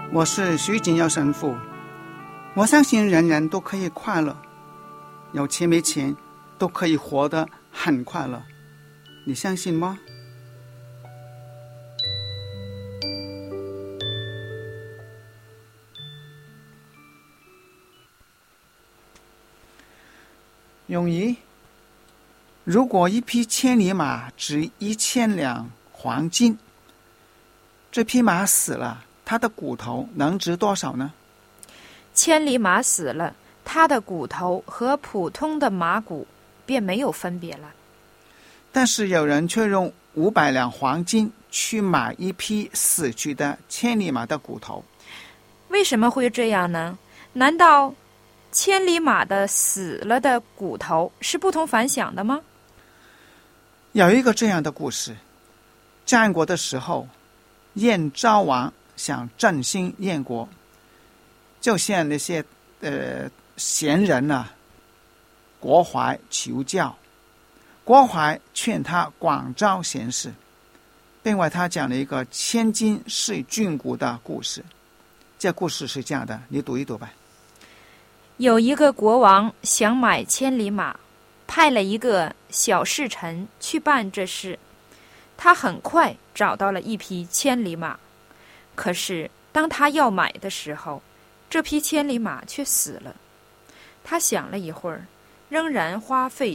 我是徐锦耀神父。我相信人人都可以快乐，有钱没钱都可以活得很快乐，你相信吗？永仪，如果一匹千里马值1000两黄金，这匹马死了，它的骨头能值多少呢？ 千里马死了，它的骨头和普通的马骨便没有分别了。 但是有人却用500两黄金去买一匹死去的千里马的骨头。 为什么会这样呢？难道千里马的死了的骨头是不同凡响的吗？ 有一个这样的故事，战国的时候，燕昭王想振兴燕国，就向那些贤人国怀求教。国怀劝他广招贤士，并为他讲了一个千金是俊骨的故事。这故事是这样的，你读一读吧。 有一个国王想买千里马，派了一个小侍臣去办这事。他很快找到了一匹千里马，可是当他要买的时候，这匹千里马却死了。他想了一会儿，仍然花费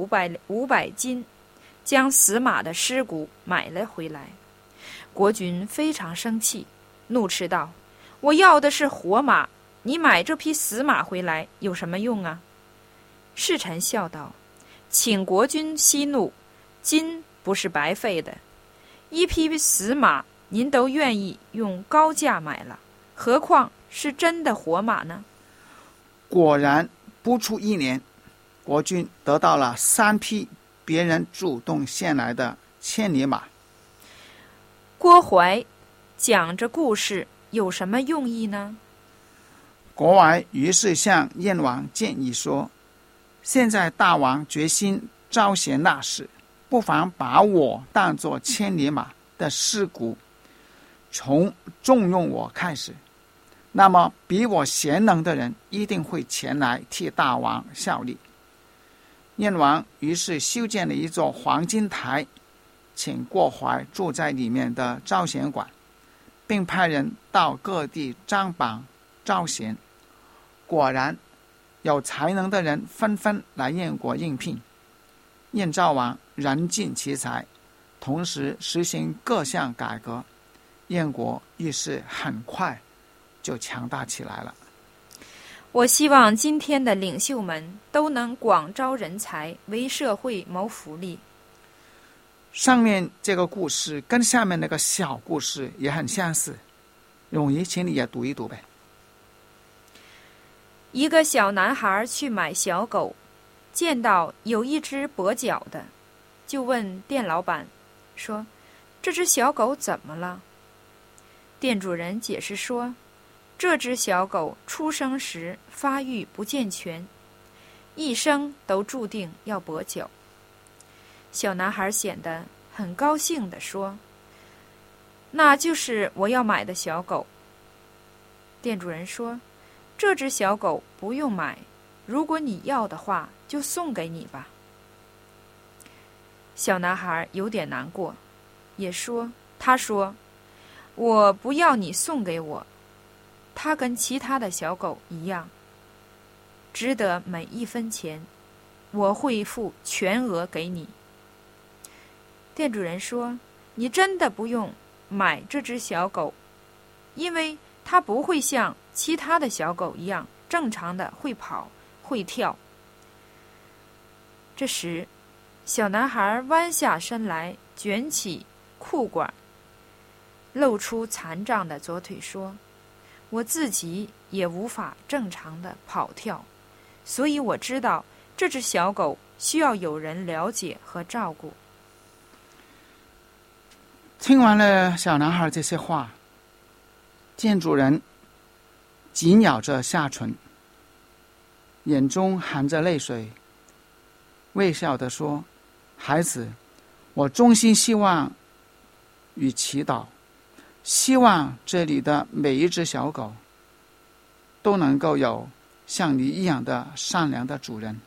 500金，将死马的尸骨买了回来。国君非常生气，怒斥道：“我要的是活马，你买这匹死马回来有什么用啊？”侍臣笑道：“请国君息怒，金不是白费的。一匹死马您都愿意用高价买了，何况是真的活马呢？” 果然不出1年，国君得到了3匹别人主动献来的千里马。 郭淮讲这故事有什么用意呢？ 国怀于是向燕王建议说：“现在大王决心招贤纳士，不妨把我当作千里马的尸骨，从重用我开始。那么比我贤能的人一定会前来替大王效力。”燕王于是修建了一座黄金台，请郭淮住在里面的招贤馆，并派人到各地张榜招贤。果然有才能的人纷纷来燕国应聘。燕昭王人尽其才，同时实行各项改革，燕国于是很快就强大起来了。 我希望今天的领袖们都能广招人才，为社会谋福利。 上面这个故事跟下面那个小故事也很相似，永仪，请你也读一读呗。 一个小男孩去买小狗，见到有一只跛脚的，就问店老板说：“这只小狗怎么了？”店主人解释说：“这只小狗出生时发育不健全，一生都注定要跛脚。”小男孩显得很高兴地说：“那就是我要买的小狗。”店主人说：“这只小狗不用买，如果你要的话，就送给你吧。”小男孩有点难过，他说：“我不要你送给我，它跟其他的小狗一样，值得每1分钱，我会付全额给你。”店主人说：“你真的不用买这只小狗，因为它不会像其他的小狗一样正常的会跑会跳。”这时小男孩弯下身来，卷起裤管，露出残障的左腿，说：“我自己也无法正常的跑跳，所以我知道这只小狗需要有人了解和照顾。” 听完了小男孩这些话，店主人紧咬着下唇，眼中含着泪水，微笑地说：“孩子，我衷心希望与祈祷， 希望这里的每一只小狗都能够有像你一样的善良的主人。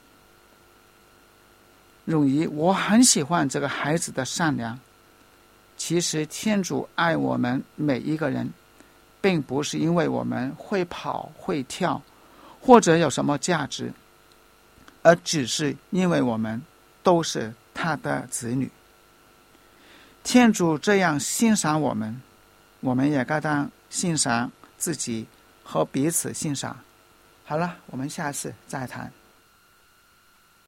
荣仪，我很喜欢这个孩子的善良。其实天主爱我们每一个人，并不是因为我们会跑会跳或者有什么价值，而只是因为我们都是他的子女。天主这样欣赏我们，我们也该当欣赏自己和彼此欣赏。好了，我们下次再谈。